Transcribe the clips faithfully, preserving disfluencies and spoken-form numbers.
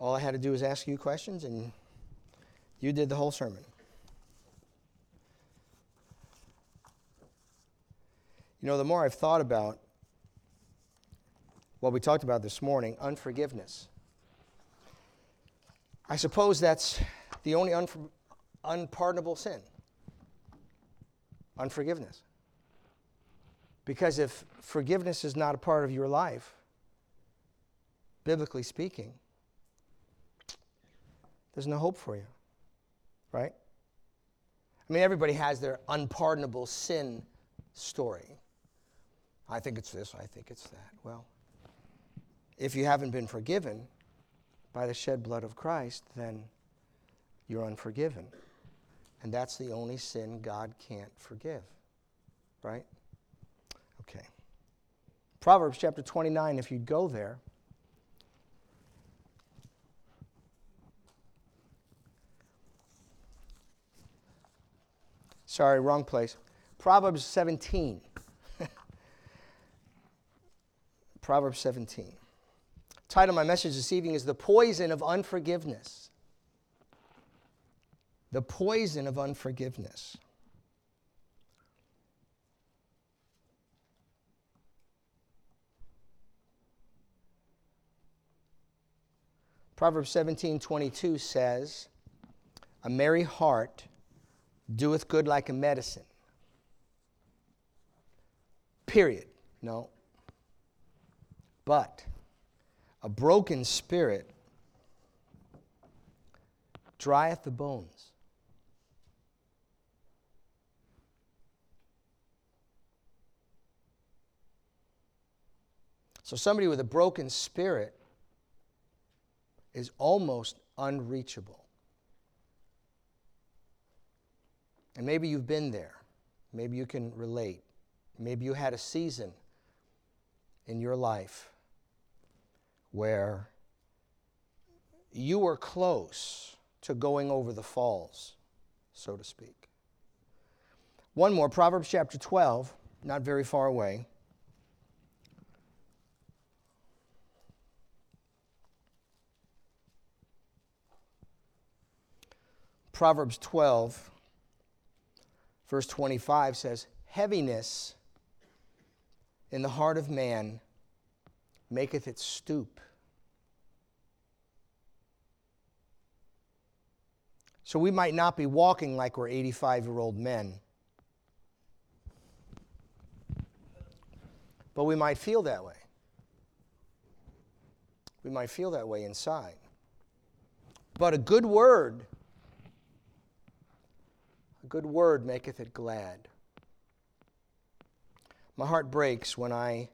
All I had to do was ask you questions, and you did the whole sermon. You know, the more I've thought about what we talked about this morning, unforgiveness, I suppose that's the only unfor- unpardonable sin. Unforgiveness. Because if forgiveness is not a part of your life, biblically speaking, there's no hope for you, right? I mean, everybody has their unpardonable sin story. I think it's this, I think it's that. Well, if you haven't been forgiven by the shed blood of Christ, then you're unforgiven. And that's the only sin God can't forgive, right? Okay. Proverbs chapter twenty-nine, if you'd go there. Sorry, wrong place. Proverbs seventeen. Proverbs seventeen. The title of my message this evening is The Poison of Unforgiveness. The Poison of Unforgiveness. Proverbs seventeen twenty-two says, a merry heart doeth good like a medicine. Period. No. But a broken spirit drieth the bones. So somebody with a broken spirit is almost unreachable. And maybe you've been there. Maybe you can relate. Maybe you had a season in your life where you were close to going over the falls, so to speak. One more, Proverbs chapter twelve, not very far away. Proverbs twelve, verse twenty-five says, heaviness in the heart of man maketh it stoop. So we might not be walking like we're eighty-five-year-old men, but we might feel that way. We might feel that way inside. But a good word, a good word maketh it glad. My heart breaks when I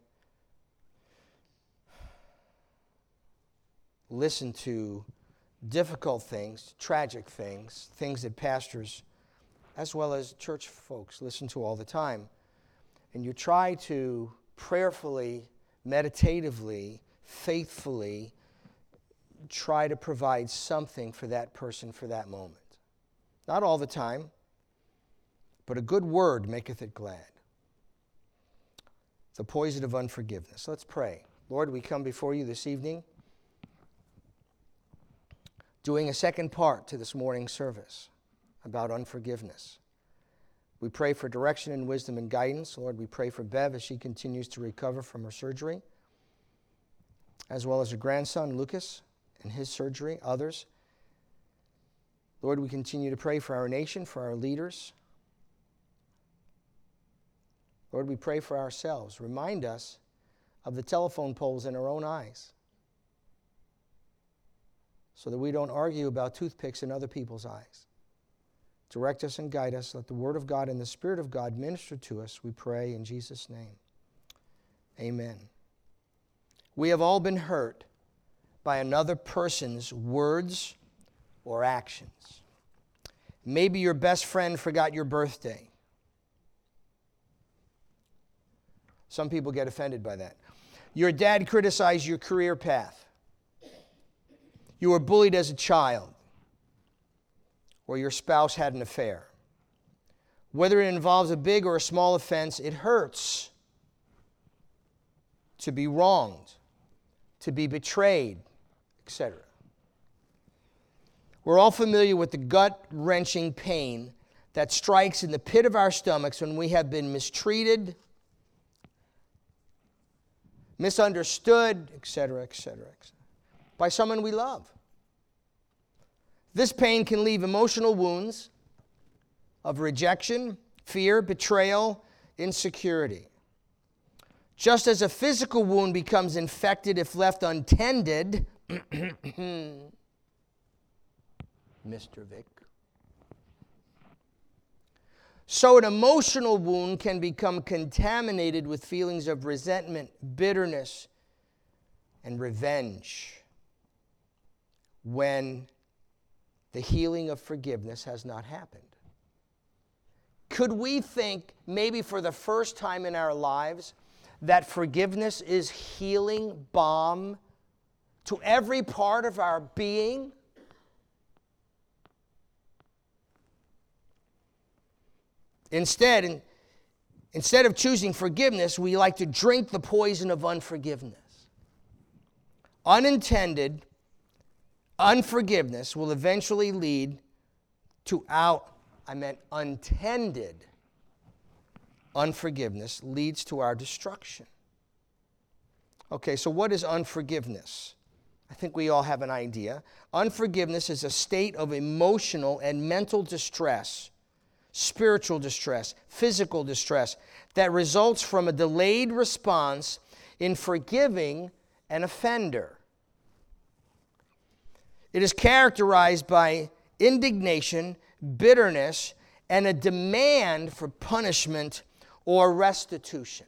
listen to difficult things, tragic things, things that pastors as well as church folks listen to all the time. And you try to prayerfully, meditatively, faithfully try to provide something for that person for that moment. Not all the time, but a good word maketh it glad. The poison of unforgiveness. Let's pray. Lord, we come before you this evening doing a second part to this morning's service about unforgiveness. We pray for direction and wisdom and guidance. Lord, we pray for Bev as she continues to recover from her surgery, as well as her grandson, Lucas, and his surgery, others. Lord, we continue to pray for our nation, for our leaders. Lord, we pray for ourselves. Remind us of the telephone poles in our own eyes so that we don't argue about toothpicks in other people's eyes. Direct us and guide us. Let the Word of God and the Spirit of God minister to us, we pray in Jesus' name. Amen. We have all been hurt by another person's words or actions. Maybe your best friend forgot your birthday. Some people get offended by that. Your dad criticized your career path. You were bullied as a child. Or your spouse had an affair. Whether it involves a big or a small offense, it hurts to be wronged, to be betrayed, et cetera. We're all familiar with the gut-wrenching pain that strikes in the pit of our stomachs when we have been mistreated, misunderstood, et cetera, et cetera, et cetera, by someone we love. This pain can leave emotional wounds of rejection, fear, betrayal, insecurity. Just as a physical wound becomes infected if left untended, Mister Vic, so an emotional wound can become contaminated with feelings of resentment, bitterness, and revenge when the healing of forgiveness has not happened. Could we think, maybe for the first time in our lives, that forgiveness is healing balm to every part of our being? Instead, in, instead of choosing forgiveness, we like to drink the poison of unforgiveness. Unintended unforgiveness will eventually lead to out, I meant untended unforgiveness leads to our destruction. Okay, so what is unforgiveness? I think we all have an idea. Unforgiveness is a state of emotional and mental distress, spiritual distress, physical distress that results from a delayed response in forgiving an offender. It is characterized by indignation, bitterness, and a demand for punishment or restitution.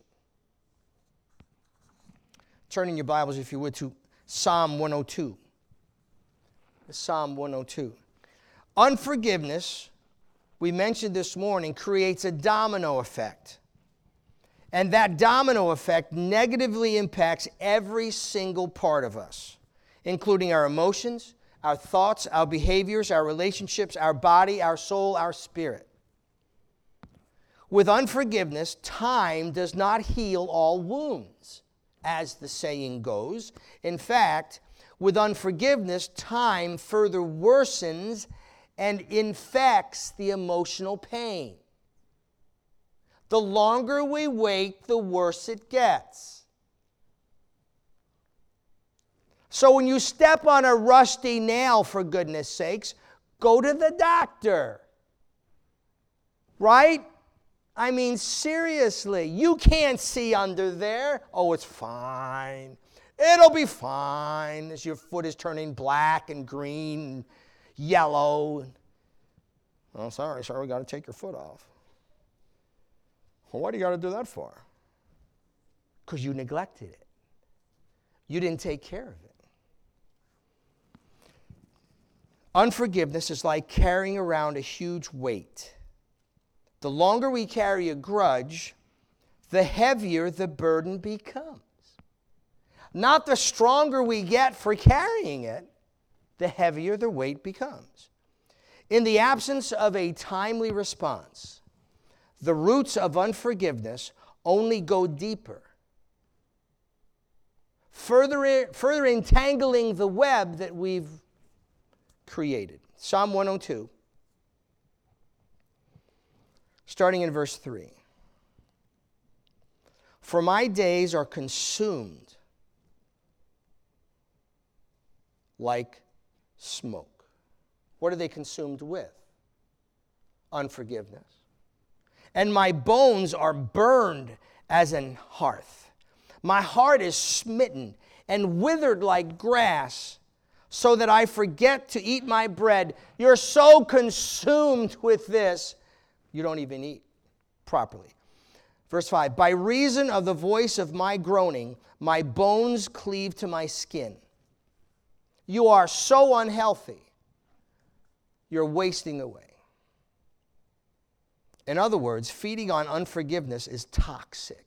Turn in your Bibles, if you would, to Psalm one oh two. Psalm one oh two. Unforgiveness, we mentioned this morning, creates a domino effect. And that domino effect negatively impacts every single part of us, including our emotions, our thoughts, our behaviors, our relationships, our body, our soul, our spirit. With unforgiveness, time does not heal all wounds, as the saying goes. In fact, with unforgiveness, time further worsens and infects the emotional pain. The longer we wait, the worse it gets. So when you step on a rusty nail, for goodness sakes, go to the doctor. Right? I mean, seriously, you can't see under there. Oh, it's fine. It'll be fine as your foot is turning black and green and yellow. Oh, sorry, sorry, we got to take your foot off. Well, what do you got to do that for? Because you neglected it. You didn't take care of it. Unforgiveness is like carrying around a huge weight. The longer we carry a grudge, the heavier the burden becomes. Not the stronger we get for carrying it, the heavier the weight becomes. In the absence of a timely response, the roots of unforgiveness only go deeper, further, further entangling the web that we've created. Psalm one oh two, starting in verse three. For my days are consumed like smoke. What are they consumed with? Unforgiveness. And my bones are burned as an hearth. My heart is smitten and withered like grass, so that I forget to eat my bread. You're so consumed with this, you don't even eat properly. Verse five, by reason of the voice of my groaning, my bones cleave to my skin. You are so unhealthy, you're wasting away. In other words, feeding on unforgiveness is toxic.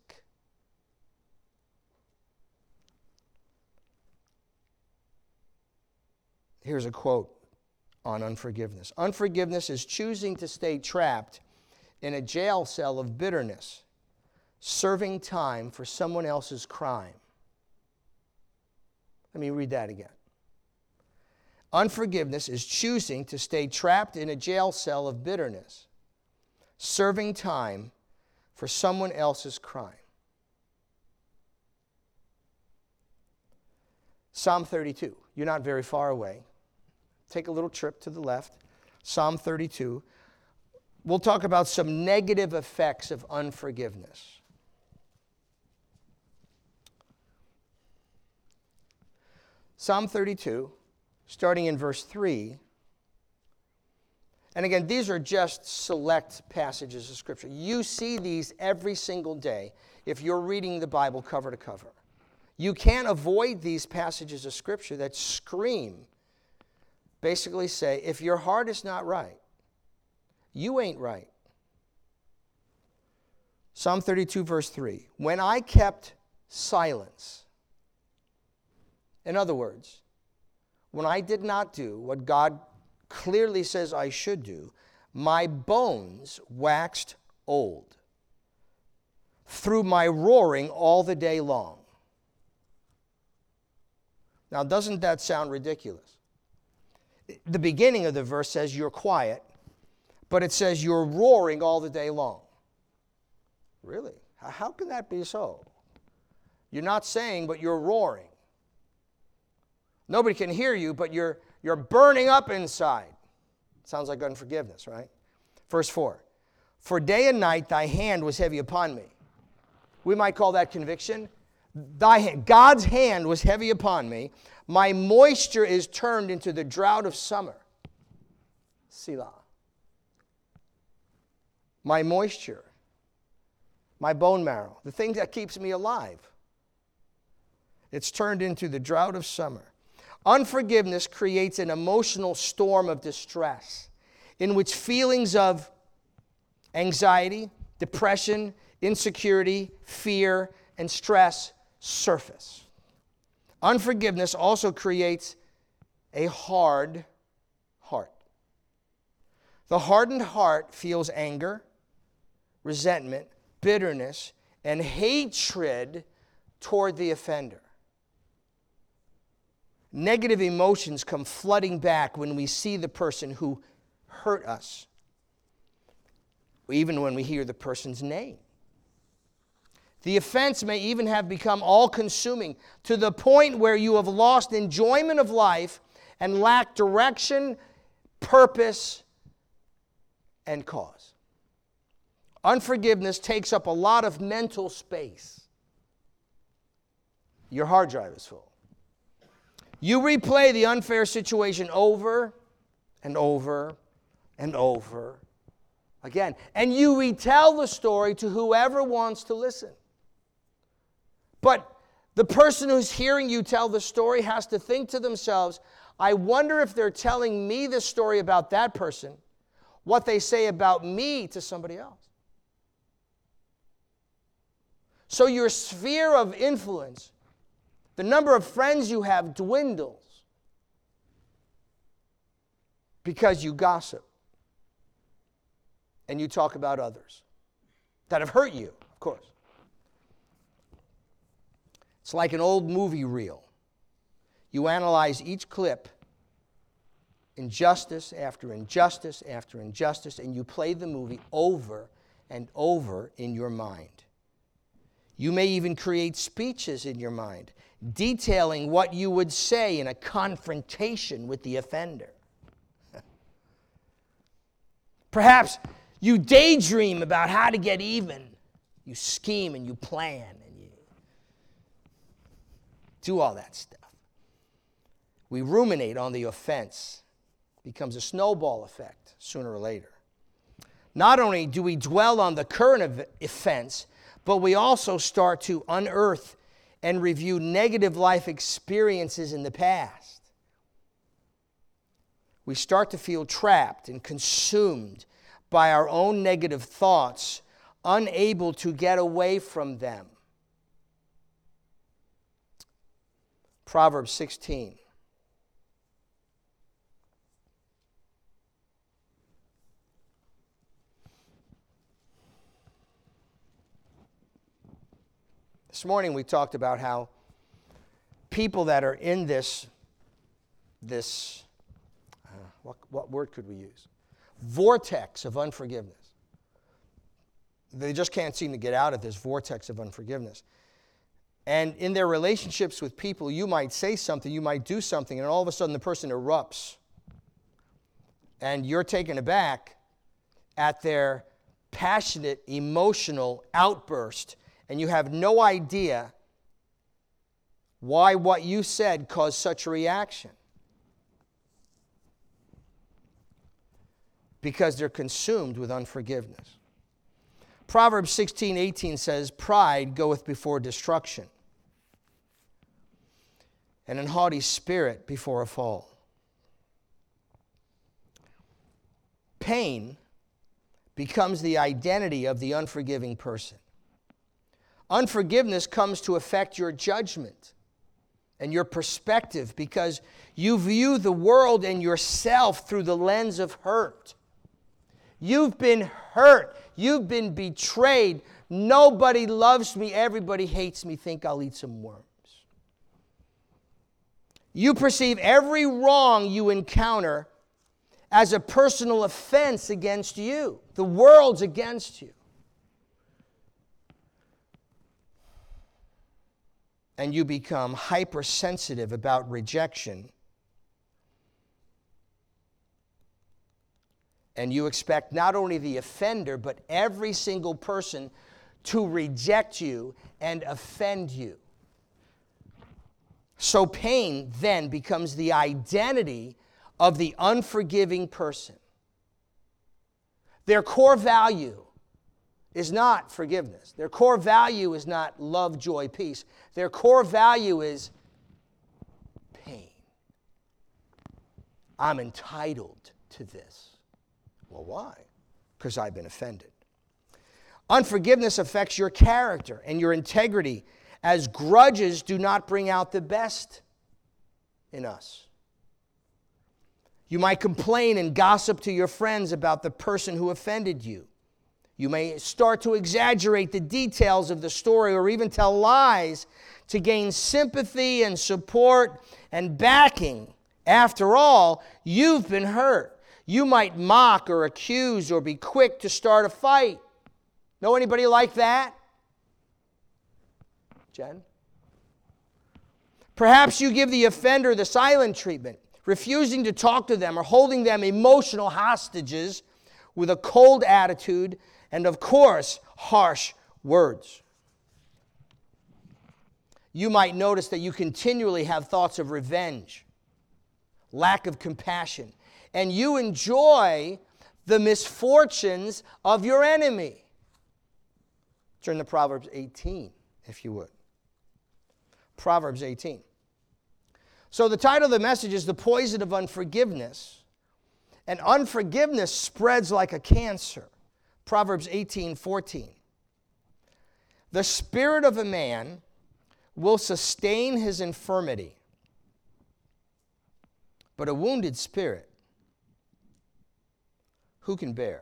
Here's a quote on unforgiveness. Unforgiveness is choosing to stay trapped in a jail cell of bitterness, serving time for someone else's crime. Let me read that again. Unforgiveness is choosing to stay trapped in a jail cell of bitterness, serving time for someone else's crime. Psalm thirty-two. You're not very far away. Take a little trip to the left. Psalm thirty-two. We'll talk about some negative effects of unforgiveness. Psalm thirty-two, starting in verse three. And again, these are just select passages of Scripture. You see these every single day if you're reading the Bible cover to cover. You can't avoid these passages of Scripture that scream, basically say, if your heart is not right, you ain't right. Psalm thirty-two, verse three. When I kept silence. In other words, when I did not do what God clearly says I should do, my bones waxed old through my roaring all the day long. Now, doesn't that sound ridiculous? The beginning of the verse says you're quiet, but it says you're roaring all the day long. Really? How can that be so? You're not saying, but you're roaring. Nobody can hear you, but you're, you're burning up inside. Sounds like unforgiveness, right? Verse four. For day and night thy hand was heavy upon me. We might call that conviction. Thy hand, God's hand was heavy upon me. My moisture is turned into the drought of summer. Selah. My moisture, my bone marrow, the thing that keeps me alive, it's turned into the drought of summer. Unforgiveness creates an emotional storm of distress in which feelings of anxiety, depression, insecurity, fear, and stress surface. Unforgiveness also creates a hard heart. The hardened heart feels anger, resentment, bitterness, and hatred toward the offender. Negative emotions come flooding back when we see the person who hurt us, even when we hear the person's name. The offense may even have become all-consuming to the point where you have lost enjoyment of life and lack direction, purpose, and cause. Unforgiveness takes up a lot of mental space. Your hard drive is full. You replay the unfair situation over and over and over again. And you retell the story to whoever wants to listen. But the person who's hearing you tell the story has to think to themselves, I wonder if they're telling me the story about that person, what they say about me to somebody else. So your sphere of influence, the number of friends you have dwindles because you gossip and you talk about others that have hurt you, of course. It's like an old movie reel. You analyze each clip, injustice after injustice after injustice, and you play the movie over and over in your mind. You may even create speeches in your mind detailing what you would say in a confrontation with the offender. Perhaps you daydream about how to get even. You scheme and you plan and you do all that stuff. We ruminate on the offense. It becomes a snowball effect sooner or later. Not only do we dwell on the current offense, but we also start to unearth and review negative life experiences in the past. We start to feel trapped and consumed by our own negative thoughts, unable to get away from them. Proverbs sixteen. This morning we talked about how people that are in this, this What, what word could we use? Vortex of unforgiveness. They just can't seem to get out of this vortex of unforgiveness. And in their relationships with people, you might say something, you might do something, and all of a sudden the person erupts. And you're taken aback at their passionate, emotional outburst, and you have no idea why what you said caused such a reaction. Because they're consumed with unforgiveness. Proverbs sixteen eighteen says, pride goeth before destruction, and an haughty spirit before a fall. Pain becomes the identity of the unforgiving person. Unforgiveness comes to affect your judgment and your perspective because you view the world and yourself through the lens of hurt. You've been hurt. You've been betrayed. Nobody loves me. Everybody hates me. Think I'll eat some worms. You perceive every wrong you encounter as a personal offense against you. The world's against you. And you become hypersensitive about rejection. And you expect not only the offender, but every single person to reject you and offend you. So pain then becomes the identity of the unforgiving person. Their core value is not forgiveness. Their core value is not love, joy, peace. Their core value is pain. I'm entitled to this. Well, why? Because I've been offended. Unforgiveness affects your character and your integrity, as grudges do not bring out the best in us. You might complain and gossip to your friends about the person who offended you. You may start to exaggerate the details of the story or even tell lies to gain sympathy and support and backing. After all, you've been hurt. You might mock or accuse or be quick to start a fight. Know anybody like that? Jen? Perhaps you give the offender the silent treatment, refusing to talk to them or holding them emotional hostages with a cold attitude and, of course, harsh words. You might notice that you continually have thoughts of revenge, lack of compassion, and you enjoy the misfortunes of your enemy. Turn to Proverbs eighteen, if you would. Proverbs eighteen. So the title of the message is The Poison of Unforgiveness. And unforgiveness spreads like a cancer. Proverbs eighteen fourteen. The spirit of a man will sustain his infirmity, but a wounded spirit who can bear?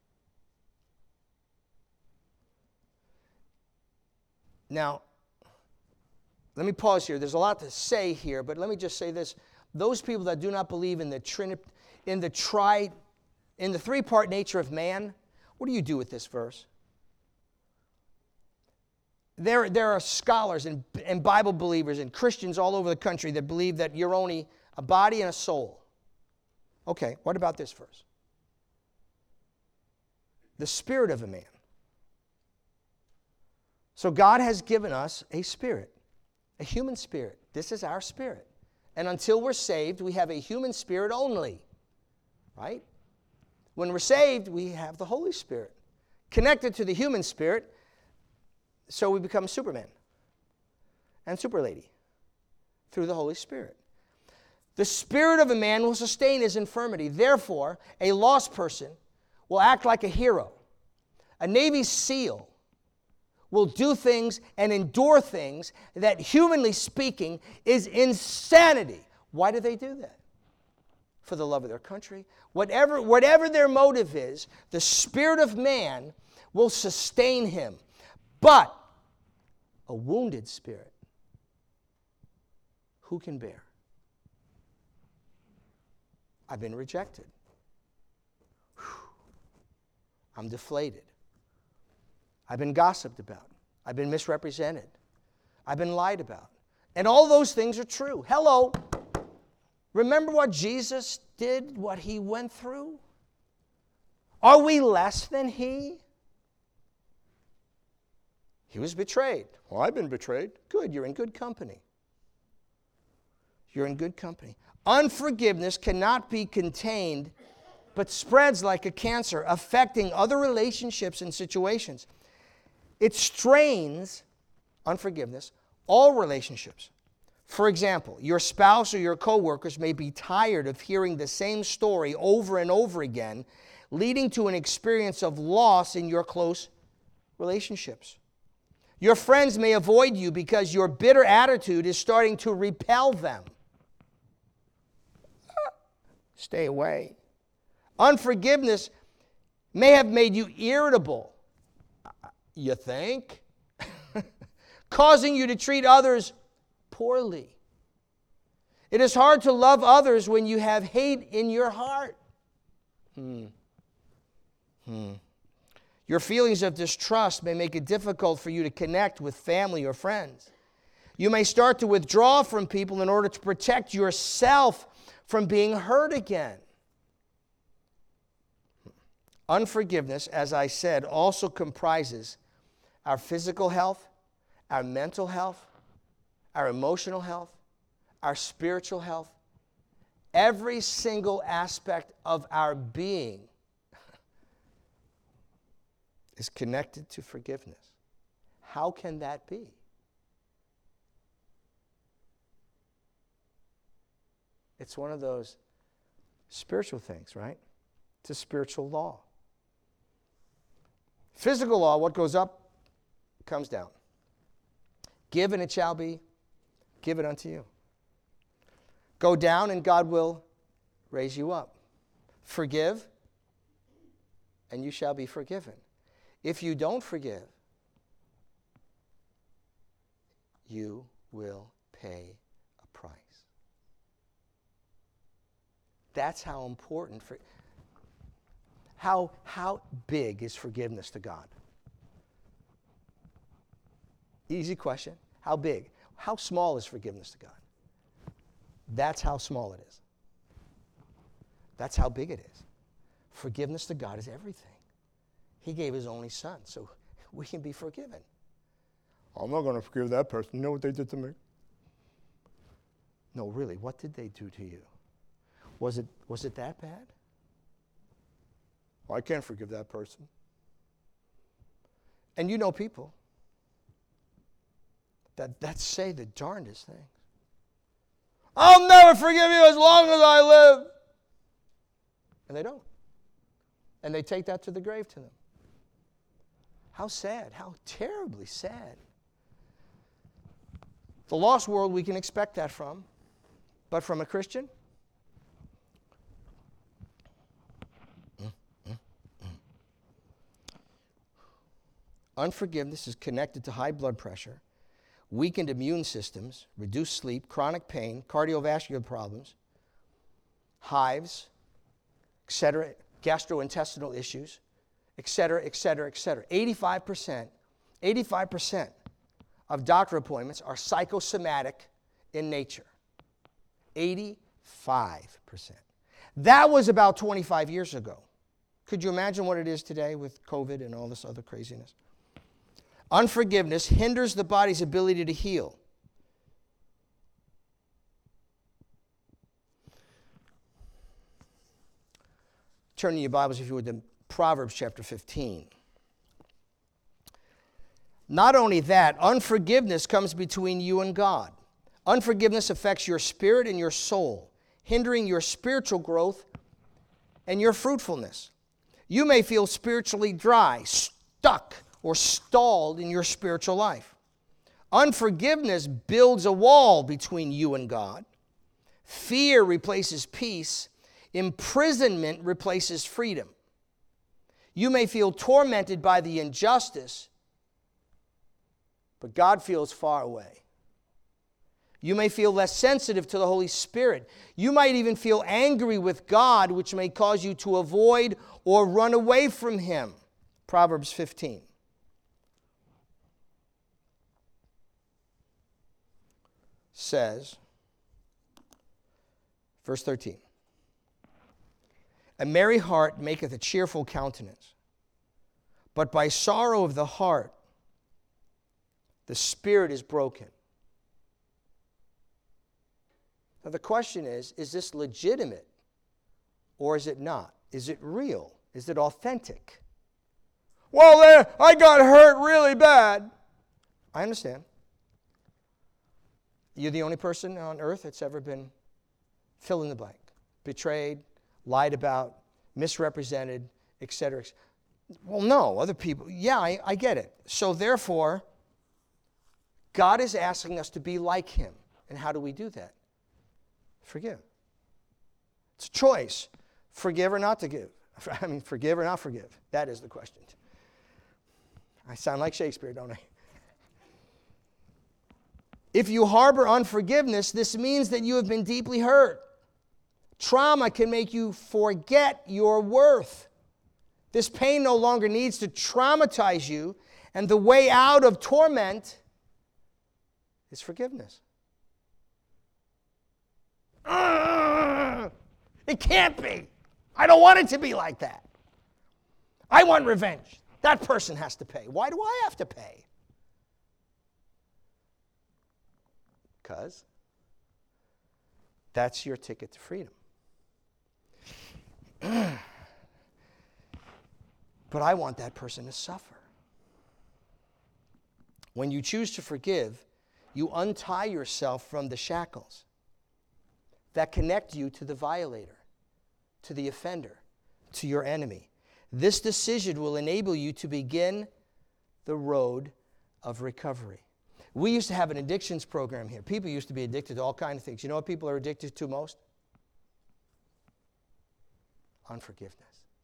Now, let me pause here. There's a lot to say here, but let me just say this. Those people that do not believe in the Trinity, in the tri, in the three-part nature of man, what do you do with this verse? There, there are scholars and, and Bible believers and Christians all over the country that believe that you're only a body and a soul. Okay, what about this verse? The spirit of a man. So God has given us a spirit, a human spirit. This is our spirit. And until we're saved, we have a human spirit only, right? When we're saved, we have the Holy Spirit connected to the human spirit, so we become Superman and Superlady through the Holy Spirit. The spirit of a man will sustain his infirmity. Therefore, a lost person will act like a hero. A Navy SEAL will do things and endure things that, humanly speaking, is insanity. Why do they do that? For the love of their country. Whatever, whatever their motive is, the spirit of man will sustain him. But a wounded spirit, who can bear? I've been rejected. Whew. I'm deflated. I've been gossiped about. I've been misrepresented. I've been lied about. And all those things are true. Hello. Remember what Jesus did, what he went through? Are we less than he? He was betrayed. Well, I've been betrayed. Good, you're in good company. You're in good company. Unforgiveness cannot be contained, but spreads like a cancer, affecting other relationships and situations. It strains, unforgiveness, all relationships. For example, your spouse or your coworkers may be tired of hearing the same story over and over again, leading to an experience of loss in your close relationships. Your friends may avoid you because your bitter attitude is starting to repel them. Stay away. Unforgiveness may have made you irritable. You think? Causing you to treat others poorly. It is hard to love others when you have hate in your heart. Hmm. Hmm. Your feelings of distrust may make it difficult for you to connect with family or friends. You may start to withdraw from people in order to protect yourself from being hurt again. Unforgiveness, as I said, also comprises our physical health, our mental health, our emotional health, our spiritual health. Every single aspect of our being is connected to forgiveness. How can that be? It's one of those spiritual things, right? It's a spiritual law. Physical law, what goes up comes down. Give and it shall be given unto you. Go down and God will raise you up. Forgive and you shall be forgiven. If you don't forgive, you will pay a price. That's how important, for, how, how big is forgiveness to God? Easy question. How big? How small is forgiveness to God? That's how small it is. That's how big it is. Forgiveness to God is everything. He gave his only son so we can be forgiven. I'm not going to forgive that person. You know what they did to me? No, really, what did they do to you? Was it, was it that bad? Well, I can't forgive that person. And you know people that, that say the darndest things. I'll never forgive you as long as I live. And they don't. And they take that to the grave to them. How sad, how terribly sad. The lost world, we can expect that from. But from a Christian? Mm, mm, mm. Unforgiveness is connected to high blood pressure, weakened immune systems, reduced sleep, chronic pain, cardiovascular problems, hives, et cetera, gastrointestinal issues, et cetera, et cetera, et cetera. eighty-five percent, eighty-five percent of doctor appointments are psychosomatic in nature. eighty-five percent. That was about twenty-five years ago. Could you imagine what it is today with COVID and all this other craziness? Unforgiveness hinders the body's ability to heal. Turn in your Bibles, if you would, to Proverbs chapter fifteen. Not only that, unforgiveness comes between you and God. Unforgiveness affects your spirit and your soul, hindering your spiritual growth and your fruitfulness. You may feel spiritually dry, stuck, or stalled in your spiritual life. Unforgiveness builds a wall between you and God. Fear replaces peace. Imprisonment replaces freedom. You may feel tormented by the injustice, but God feels far away. You may feel less sensitive to the Holy Spirit. You might even feel angry with God, which may cause you to avoid or run away from Him. Proverbs fifteen. Says, verse thirteen, a merry heart maketh a cheerful countenance, but by sorrow of the heart the spirit is broken. Now the question is, is this legitimate or is it not? Is it real? Is it authentic? Well, there, I got hurt really bad. I understand. You're the only person on earth that's ever been fill in the blank, betrayed, lied about, misrepresented, et cetera. Well, no, other people, yeah, I, I get it. So therefore, God is asking us to be like Him. And how do we do that? Forgive. It's a choice. Forgive or not to give. I mean, forgive or not forgive. That is the question. I sound like Shakespeare, don't I? If you harbor unforgiveness, this means that you have been deeply hurt. Trauma can make you forget your worth. This pain no longer needs to traumatize you, and the way out of torment is forgiveness. Uh, it can't be. I don't want it to be like that. I want revenge. That person has to pay. Why do I have to pay? Because that's your ticket to freedom. But I want that person to suffer. When you choose to forgive, you untie yourself from the shackles that connect you to the violator, to the offender, to your enemy. This decision will enable you to begin the road of recovery. We used to have an addictions program here. People used to be addicted to all kinds of things. You know what people are addicted to most? Unforgiveness.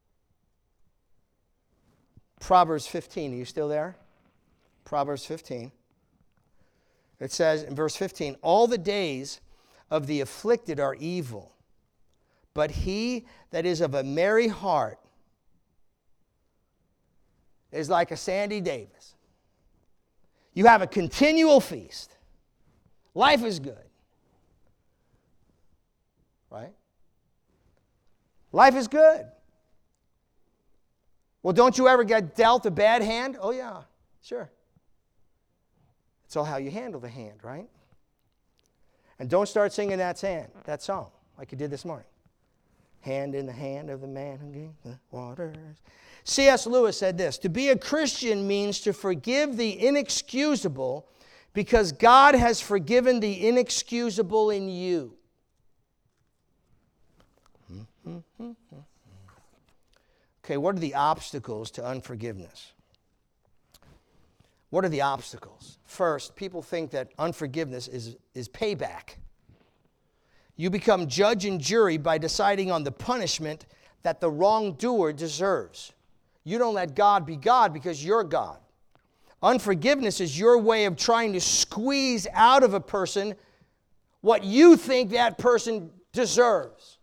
Proverbs fifteen, are you still there? Proverbs fifteen. It says in verse fifteen, all the days of the afflicted are evil, but he that is of a merry heart is like a Sandy Davis. You have a continual feast. Life is good. Right? Life is good. Well, don't you ever get dealt a bad hand? Oh, yeah, sure. It's all how you handle the hand, right? And don't start singing that, sand, that song like you did this morning. Hand in the hand of the man who gave the waters. C S Lewis said this, to be a Christian means to forgive the inexcusable because God has forgiven the inexcusable in you. Okay, what are the obstacles to unforgiveness? What are the obstacles? First, people think that unforgiveness is, is payback. You become judge and jury by deciding on the punishment that the wrongdoer deserves. You don't let God be God because you're God. Unforgiveness is your way of trying to squeeze out of a person what you think that person deserves.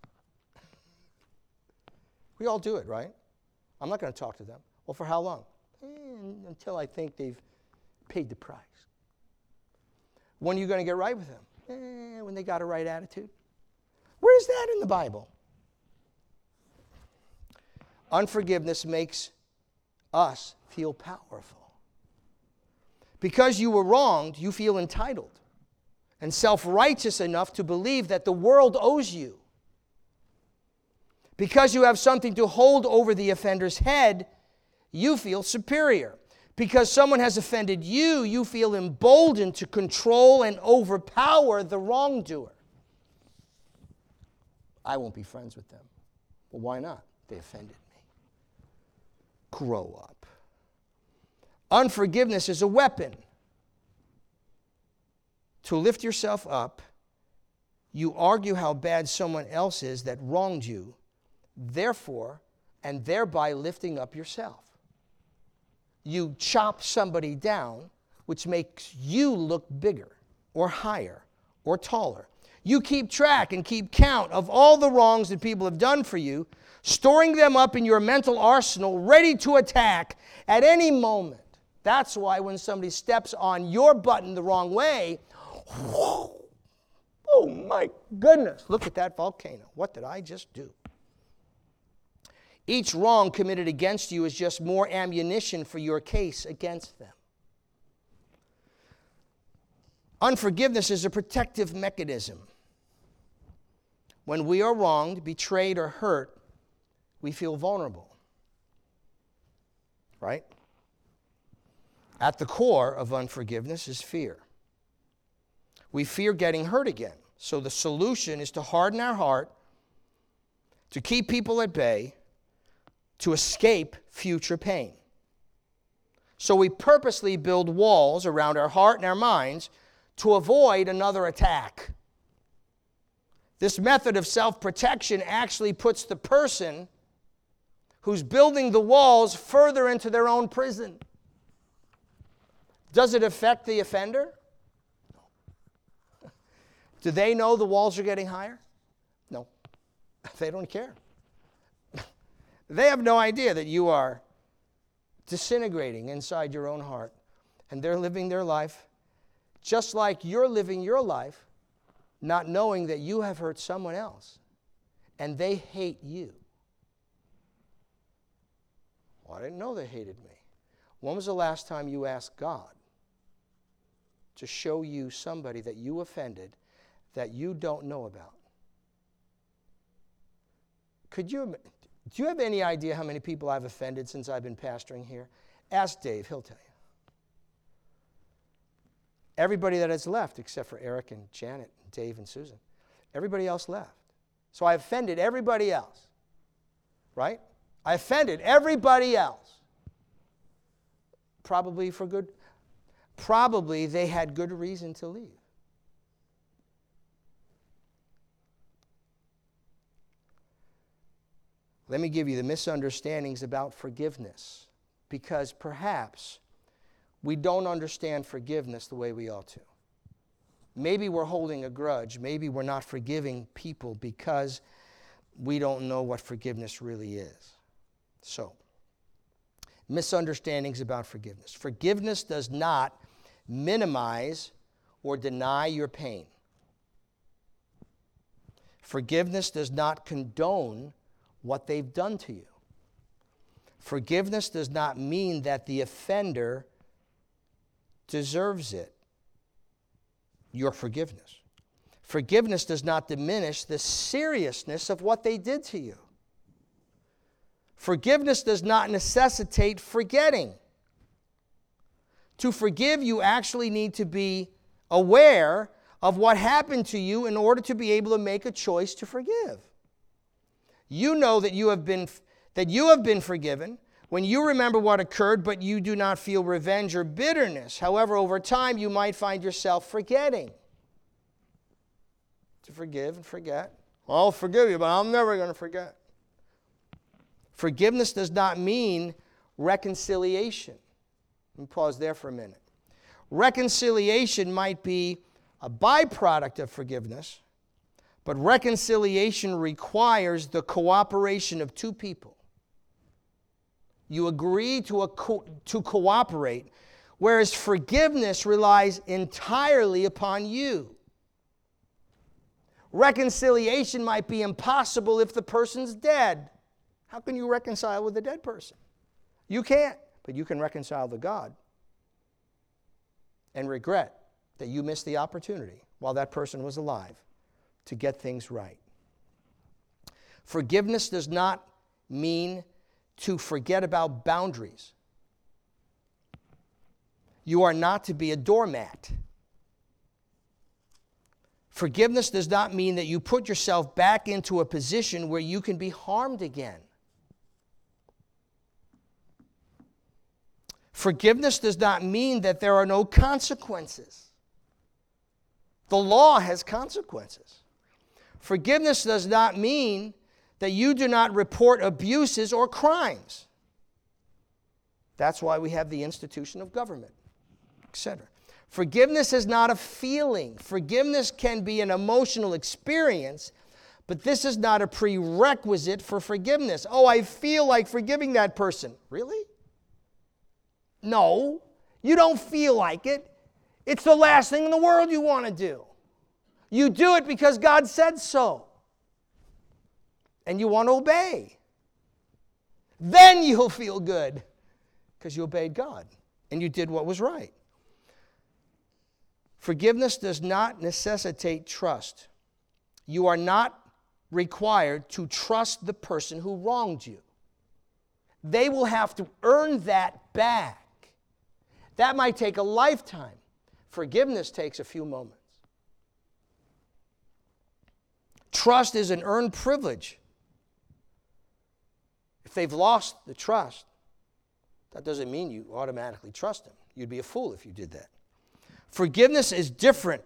We all do it, right? I'm not going to talk to them. Well, for how long? Eh, until I think they've paid the price. When are you going to get right with them? Eh, when they got a right attitude. Where's that in the Bible? Unforgiveness makes us feel powerful. Because you were wronged, you feel entitled and self-righteous enough to believe that the world owes you. Because you have something to hold over the offender's head, you feel superior. Because someone has offended you, you feel emboldened to control and overpower the wrongdoer. I won't be friends with them. Well, why not? They offended me. Grow up. Unforgiveness is a weapon. To lift yourself up, you argue how bad someone else is that wronged you, therefore, and thereby lifting up yourself. You chop somebody down, which makes you look bigger or higher or taller. You keep track and keep count of all the wrongs that people have done for you, storing them up in your mental arsenal, ready to attack at any moment. That's why when somebody steps on your button the wrong way, whoa, oh my goodness, look at that volcano. What did I just do? Each wrong committed against you is just more ammunition for your case against them. Unforgiveness is a protective mechanism. When we are wronged, betrayed, or hurt, we feel vulnerable. Right? At the core of unforgiveness is fear. We fear getting hurt again. So the solution is to harden our heart, to keep people at bay, to escape future pain. So we purposely build walls around our heart and our minds to avoid another attack. This method of self-protection actually puts the person who's building the walls further into their own prison. Does it affect the offender? No. Do they know the walls are getting higher? No. They don't care. They have no idea that you are disintegrating inside your own heart, and they're living their life just like you're living your life, not knowing that you have hurt someone else, and they hate you. Well, I didn't know they hated me. When was the last time you asked God to show you somebody that you offended that you don't know about? Could you, do you have any idea how many people I've offended since I've been pastoring here? Ask Dave, he'll tell you. Everybody that has left, except for Eric and Janet, and Dave and Susan. Everybody else left. So I offended everybody else. Right? I offended everybody else. Probably for good. Probably they had good reason to leave. Let me give you the misunderstandings about forgiveness, because perhaps we don't understand forgiveness the way we ought to. Maybe we're holding a grudge. Maybe we're not forgiving people because we don't know what forgiveness really is. So, misunderstandings about forgiveness. Forgiveness does not minimize or deny your pain. Forgiveness does not condone what they've done to you. Forgiveness does not mean that the offender deserves it, your forgiveness. Forgiveness does not diminish the seriousness of what they did to you. Forgiveness does not necessitate forgetting. To forgive, you actually need to be aware of what happened to you in order to be able to make a choice to forgive. You know that you have been, that you have been forgiven when you remember what occurred, but you do not feel revenge or bitterness. However, over time, you might find yourself forgetting. To forgive and forget. I'll forgive you, but I'm never going to forget. Forgiveness does not mean reconciliation. Let me pause there for a minute. Reconciliation might be a byproduct of forgiveness, but reconciliation requires the cooperation of two people. You agree to, a co- to cooperate, whereas forgiveness relies entirely upon you. Reconciliation might be impossible if the person's dead. How can you reconcile with a dead person? You can't, but you can reconcile to God and regret that you missed the opportunity while that person was alive to get things right. Forgiveness does not mean to forget about boundaries. You are not to be a doormat. Forgiveness does not mean that you put yourself back into a position where you can be harmed again. Forgiveness does not mean that there are no consequences. The law has consequences. Forgiveness does not mean that you do not report abuses or crimes. That's why we have the institution of government, et cetera. Forgiveness is not a feeling. Forgiveness can be an emotional experience, but this is not a prerequisite for forgiveness. Oh, I feel like forgiving that person. Really? No, you don't feel like it. It's the last thing in the world you want to do. You do it because God said so. And you want to obey. Then you'll feel good because you obeyed God and you did what was right. Forgiveness does not necessitate trust. You are not required to trust the person who wronged you. They will have to earn that back. That might take a lifetime. Forgiveness takes a few moments. Trust is an earned privilege. If they've lost the trust, that doesn't mean you automatically trust them. You'd be a fool if you did that. Forgiveness is different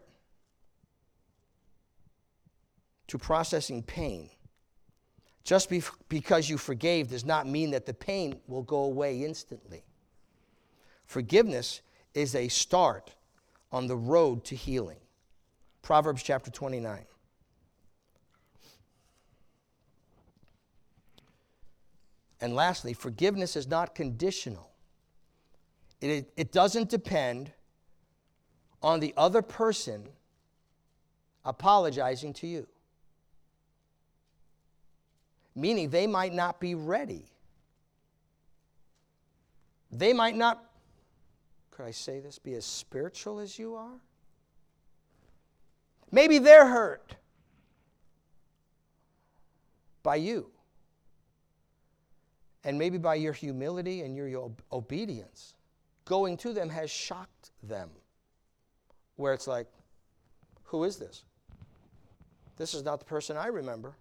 to processing pain. Just be- because you forgave does not mean that the pain will go away instantly. Forgiveness is a start on the road to healing. Proverbs chapter twenty-nine. And lastly, forgiveness is not conditional. It, it doesn't depend on the other person apologizing to you. Meaning they might not be ready. They might not, could I say this, be as spiritual as you are? Maybe they're hurt by you. And maybe by your humility and your, your obedience, going to them has shocked them. Where it's like, who is this? This is not the person I remember.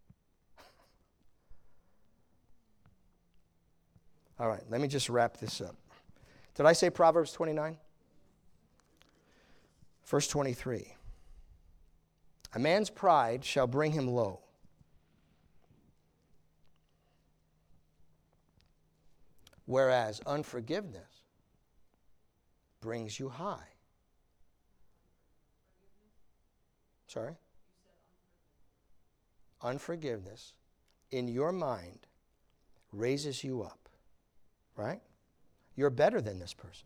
All right, let me just wrap this up. Did I say Proverbs twenty-nine? Verse twenty-three. A man's pride shall bring him low. Whereas unforgiveness brings you high. Sorry? Unforgiveness in your mind raises you up. Right? You're better than this person.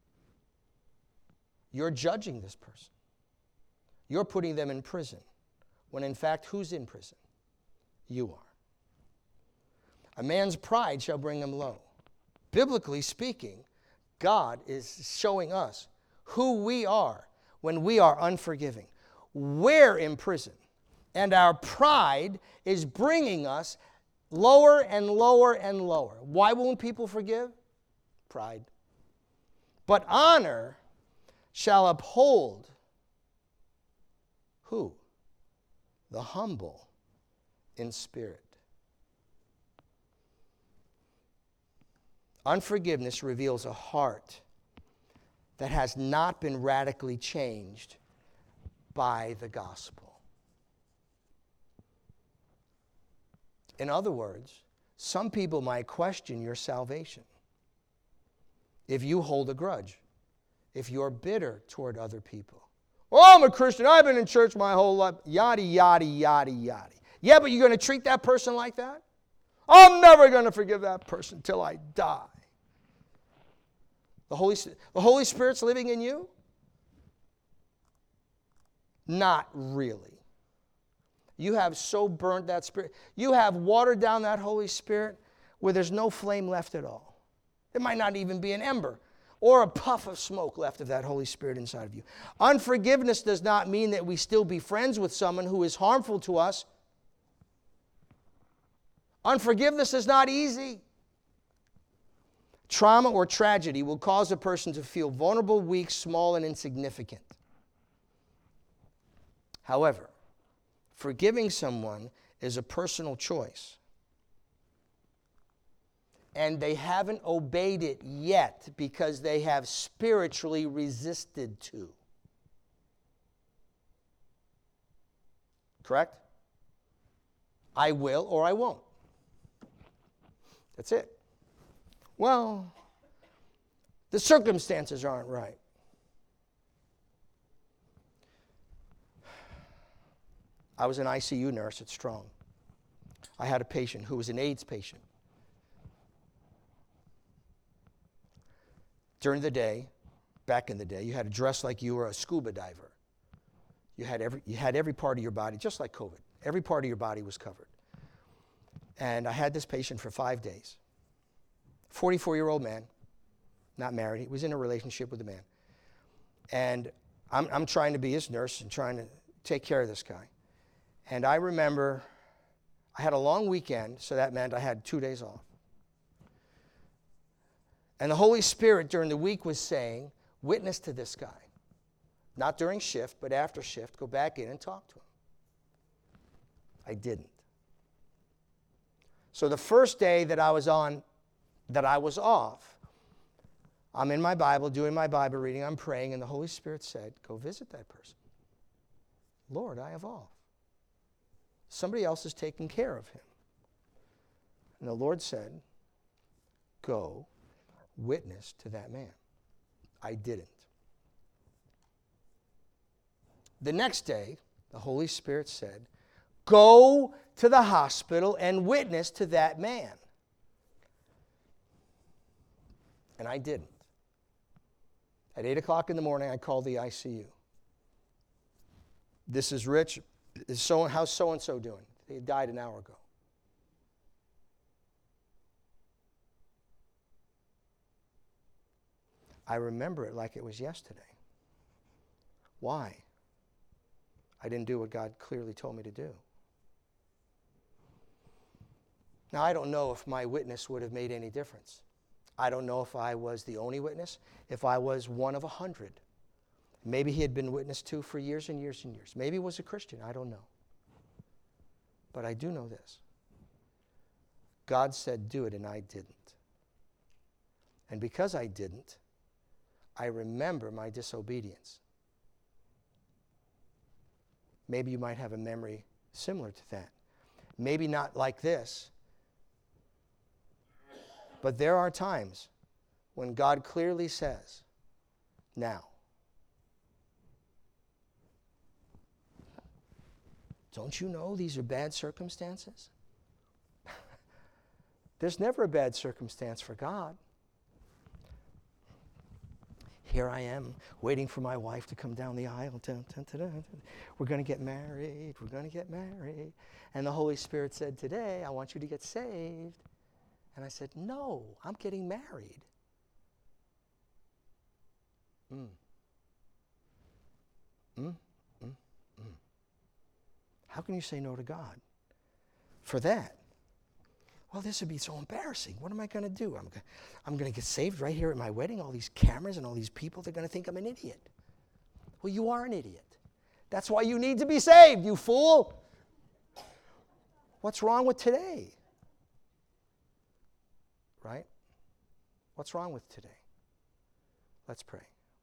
You're judging this person. You're putting them in prison. When in fact, who's in prison? You are. A man's pride shall bring him low. Biblically speaking, God is showing us who we are when we are unforgiving. We're in prison, and our pride is bringing us lower and lower and lower. Why won't people forgive? Pride. But honor shall uphold who? The humble in spirit. Unforgiveness reveals a heart that has not been radically changed by the gospel. In other words, some people might question your salvation if you hold a grudge, if you're bitter toward other people. Oh, I'm a Christian. I've been in church my whole life. Yada, yada, yada, yada. Yeah, but you're going to treat that person like that? I'm never going to forgive that person till I die. The Holy, the Holy Spirit's living in you? Not really. You have so burnt that Spirit. You have watered down that Holy Spirit where there's no flame left at all. There might not even be an ember or a puff of smoke left of that Holy Spirit inside of you. Unforgiveness does not mean that we still be friends with someone who is harmful to us. Unforgiveness is not easy. Trauma or tragedy will cause a person to feel vulnerable, weak, small, and insignificant. However, forgiving someone is a personal choice. And they haven't obeyed it yet because they have spiritually resisted to. Correct? I will or I won't. That's it. Well, the circumstances aren't right. I was an I C U nurse at Strong. I had a patient who was an AIDS patient. During the day, back in the day, you had to dress like you were a scuba diver. You had every, you had every part of your body, just like COVID. Every part of your body was covered. And I had this patient for five days. forty-four-year-old man, not married. He was in a relationship with a man. And I'm, I'm trying to be his nurse and trying to take care of this guy. And I remember I had a long weekend, so that meant I had two days off. And the Holy Spirit during the week was saying, witness to this guy. Not during shift, but after shift, go back in and talk to him. I didn't. So the first day that I was on, that I was off, I'm in my Bible, doing my Bible reading, I'm praying, and the Holy Spirit said, go visit that person. Lord, I have off. Somebody else is taking care of him. And the Lord said, go witness to that man. I didn't. The next day, the Holy Spirit said, go to the hospital and witness to that man. And I didn't. At eight o'clock in the morning, I called the I C U. This is Rich. Is so, how's so-and-so doing? He died an hour ago. I remember it like it was yesterday. Why? I didn't do what God clearly told me to do. Now, I don't know if my witness would have made any difference. I don't know if I was the only witness, if I was one of a hundred. Maybe he had been witnessed to for years and years and years. Maybe he was a Christian. I don't know. But I do know this. God said, do it, and I didn't. And because I didn't, I remember my disobedience. Maybe you might have a memory similar to that. Maybe not like this. But there are times when God clearly says, now. Don't you know these are bad circumstances? There's never a bad circumstance for God. Here I am, waiting for my wife to come down the aisle. Dun, dun, dun, dun. We're going to get married. We're going to get married. And the Holy Spirit said, today, I want you to get saved. And I said, no, I'm getting married. Mm. Mm, mm, mm. How can you say no to God for that? Well, this would be so embarrassing. What am I going to do? I'm, I'm going to get saved right here at my wedding. All these cameras and all these people, they're going to think I'm an idiot. Well, you are an idiot. That's why you need to be saved, you fool. What's wrong with today? Right? What's wrong with today? Let's pray.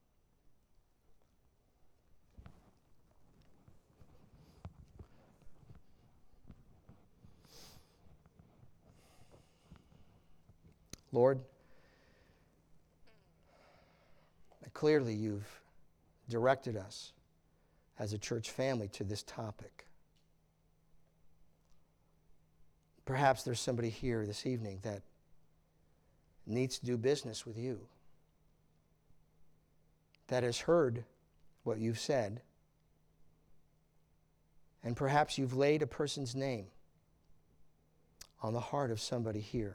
Lord, clearly you've directed us as a church family to this topic. Perhaps there's somebody here this evening that needs to do business with you, that has heard what you've said, and perhaps you've laid a person's name on the heart of somebody here.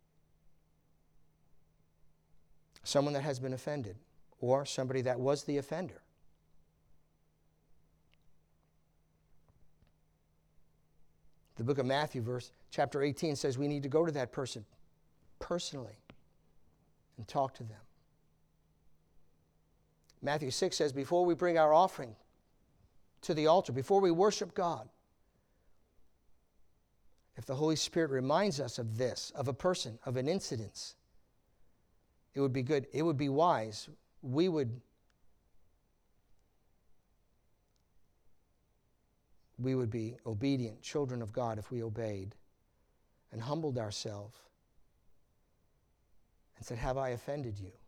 Someone that has been offended, or somebody that was the offender. The book of Matthew, verse chapter eighteen, says we need to go to that person personally and talk to them. Matthew six says, before we bring our offering to the altar, before we worship God, if the Holy Spirit reminds us of this, of a person, of an incident, it would be good, it would be wise, we would we would be obedient children of God if we obeyed and humbled ourselves and said, have I offended you?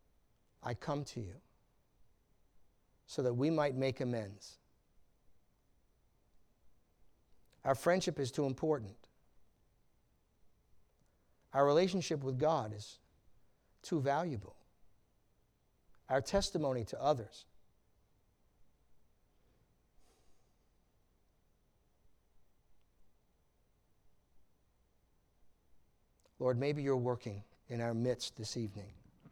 I come to you so that we might make amends. Our friendship is too important. Our relationship with God is too valuable. Our testimony to others. Lord, maybe you're working in our midst this evening.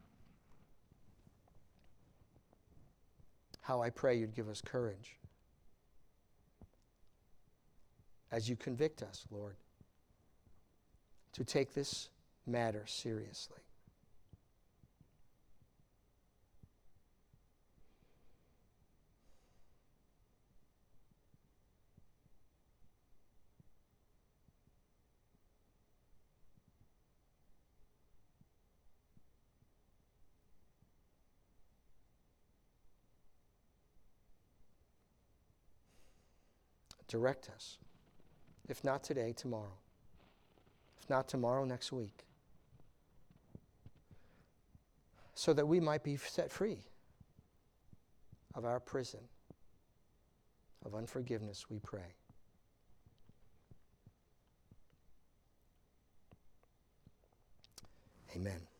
How I pray you'd give us courage as you convict us, Lord, to take this matter seriously. Direct us. If not today, tomorrow. If not tomorrow, next week. So that we might be set free of our prison of unforgiveness, we pray. Amen.